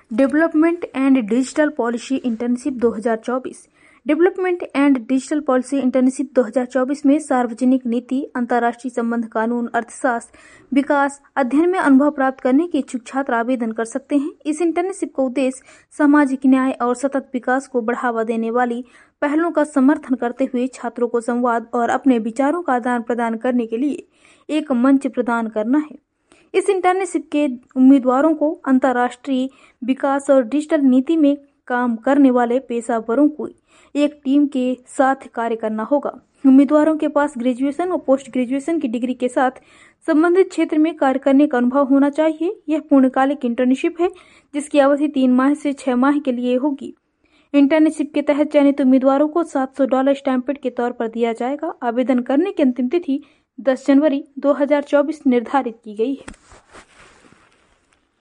Development and digital policy internship 2024। Development and digital policy internship 2024 में सार्वजनिक नीति, अंतर्राष्ट्रीय संबंध, कानून, अर्थशास्त्र, विकास अध्ययन में अनुभव प्राप्त करने के इच्छुक छात्र आवेदन कर सकते हैं। इस इंटर्नशिप का उद्देश्य सामाजिक न्याय और सतत विकास को बढ़ावा देने वाली पहलों का समर्थन करते हुए छात्रों को संवाद और अपने विचारों का आदान प्रदान करने के लिए एक मंच प्रदान करना है। इस इंटर्नशिप के उम्मीदवारों को अंतर्राष्ट्रीय विकास और डिजिटल नीति में काम करने वाले पेशेवरों को एक टीम के साथ कार्य करना होगा। उम्मीदवारों के पास ग्रेजुएशन और पोस्ट ग्रेजुएशन की डिग्री के साथ संबंधित क्षेत्र में कार्य करने का अनुभव होना चाहिए। यह पूर्णकालिक इंटर्नशिप है जिसकी अवधि 3 माह से 6 माह के लिए होगी। इंटर्नशिप के तहत चयनित उम्मीदवारों को $700 स्टाइपेंड के तौर पर दिया जाएगा। आवेदन करने की अंतिम तिथि 10 जनवरी 2024 निर्धारित की गई है।